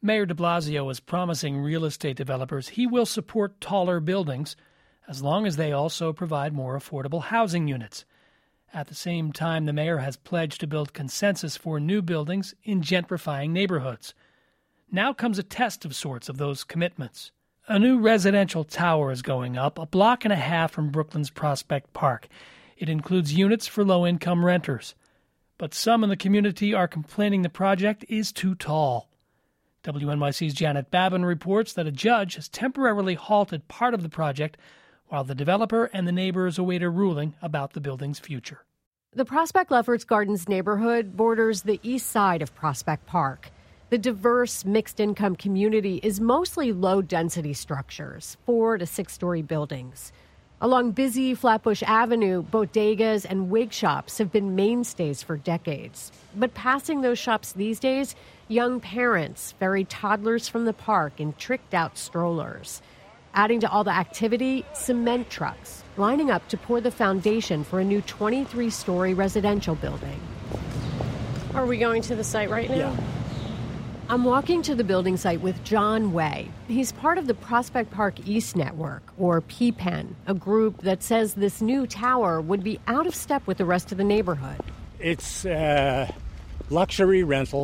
Mayor de Blasio is promising real estate developers he will support taller buildings as long as they also provide more affordable housing units. At the same time, the mayor has pledged to build consensus for new buildings in gentrifying neighborhoods. Now comes a test of sorts of those commitments. A new residential tower is going up a block and a half from Brooklyn's Prospect Park. It includes units for low-income renters. But some in the community are complaining the project is too tall. WNYC's Janet Babin reports that a judge has temporarily halted part of the project while the developer and the neighbors await a ruling about the building's future. The Prospect Lefferts Gardens neighborhood borders the east side of Prospect Park. The diverse, mixed-income community is mostly low-density structures, 4 to 6-story buildings. Along busy Flatbush Avenue, bodegas and wig shops have been mainstays for decades. But passing those shops these days, young parents ferry toddlers from the park in tricked-out strollers. Adding to all the activity, cement trucks lining up to pour the foundation for a new 23-story residential building. Are we going to the site right now? Yeah. I'm walking to the building site with John Way. He's part of the Prospect Park East Network, or PPEN, a group that says this new tower would be out of step with the rest of the neighborhood. It's luxury rental.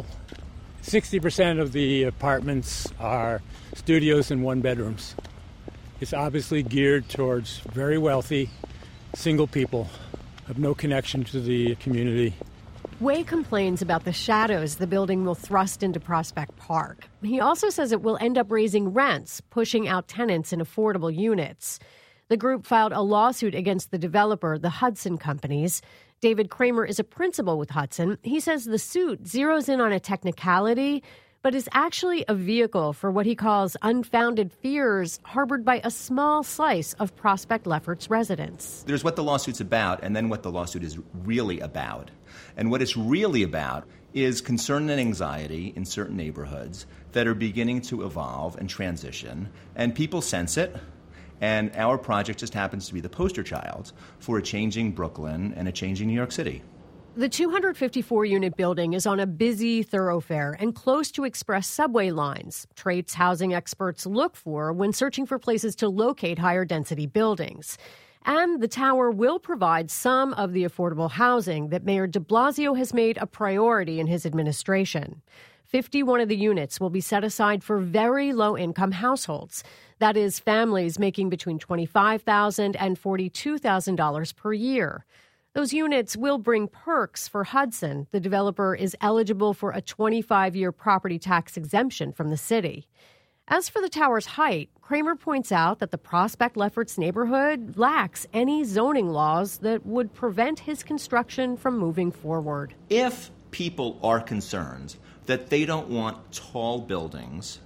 60% of the apartments are studios and one-bedrooms. It's obviously geared towards very wealthy, single people, have no connection to the community. Way complains about the shadows the building will thrust into Prospect Park. He also says it will end up raising rents, pushing out tenants in affordable units. The group filed a lawsuit against the developer, the Hudson Companies. David Kramer is a principal with Hudson. He says the suit zeroes in on a technicality, but is actually a vehicle for what he calls unfounded fears harbored by a small slice of Prospect Lefferts residents. There's what the lawsuit's about and then what the lawsuit is really about. And what it's really about is concern and anxiety in certain neighborhoods that are beginning to evolve and transition, and people sense it. And our project just happens to be the poster child for a changing Brooklyn and a changing New York City. The 254-unit building is on a busy thoroughfare and close to express subway lines, traits housing experts look for when searching for places to locate higher-density buildings. And the tower will provide some of the affordable housing that Mayor de Blasio has made a priority in his administration. 51 of the units will be set aside for very low-income households. That is, families making between $25,000 and $42,000 per year. Those units will bring perks for Hudson. The developer is eligible for a 25-year property tax exemption from the city. As for the tower's height, Kramer points out that the Prospect Lefferts neighborhood lacks any zoning laws that would prevent his construction from moving forward. If people are concerned that they don't want tall buildings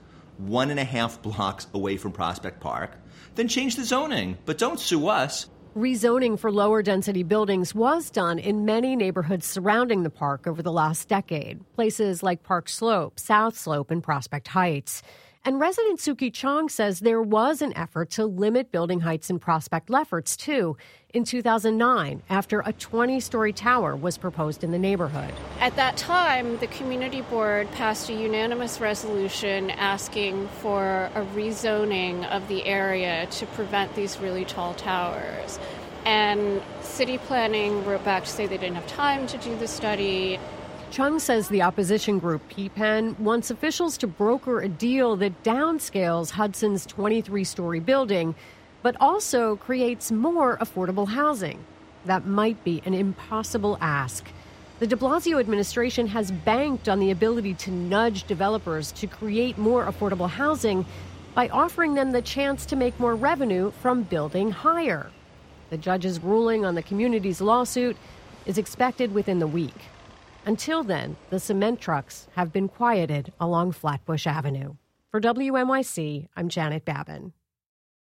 1.5 blocks away from Prospect Park, then change the zoning, but don't sue us. Rezoning for lower density buildings was done in many neighborhoods surrounding the park over the last decade, places like Park Slope, South Slope, and Prospect Heights. And resident Suki Chong says there was an effort to limit building heights in Prospect Lefferts, too, in 2009, after a 20-story tower was proposed in the neighborhood. At that time, the community board passed a unanimous resolution asking for a rezoning of the area to prevent these really tall towers. And city planning wrote back to say they didn't have time to do the study. Chung says the opposition group PPEN wants officials to broker a deal that downscales Hudson's 23-story building, but also creates more affordable housing. That might be an impossible ask. The de Blasio administration has banked on the ability to nudge developers to create more affordable housing by offering them the chance to make more revenue from building higher. The judge's ruling on the community's lawsuit is expected within the week. Until then, the cement trucks have been quieted along Flatbush Avenue. For WNYC, I'm Janet Babin.